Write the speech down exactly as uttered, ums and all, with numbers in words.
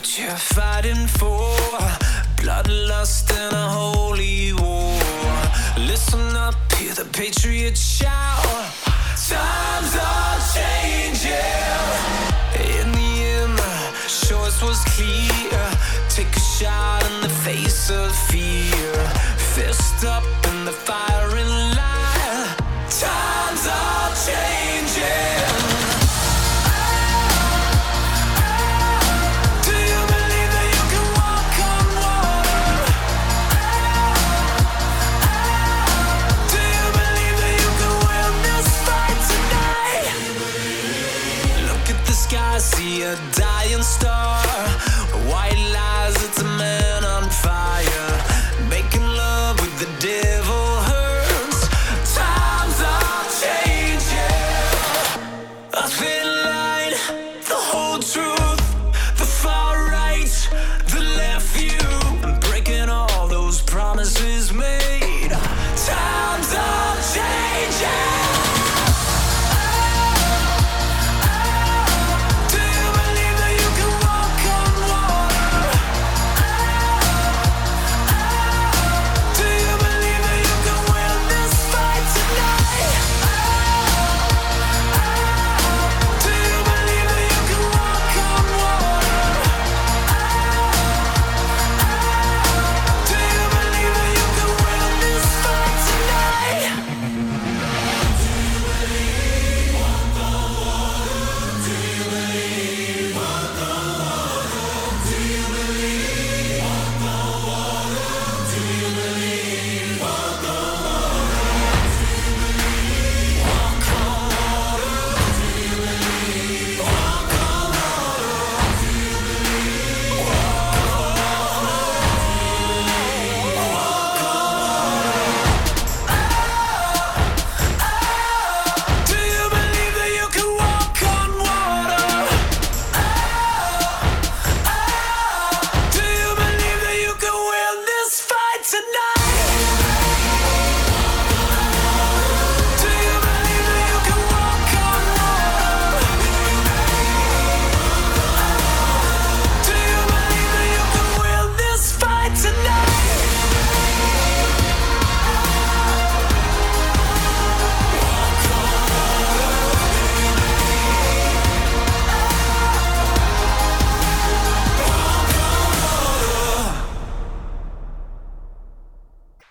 what you're fighting for. Bloodlust and a holy war. Listen up, hear the patriots shout. Times are changing. In the end, the choice was clear. Take a shot in the face of fear. Fist up in the firing line. Times are changing.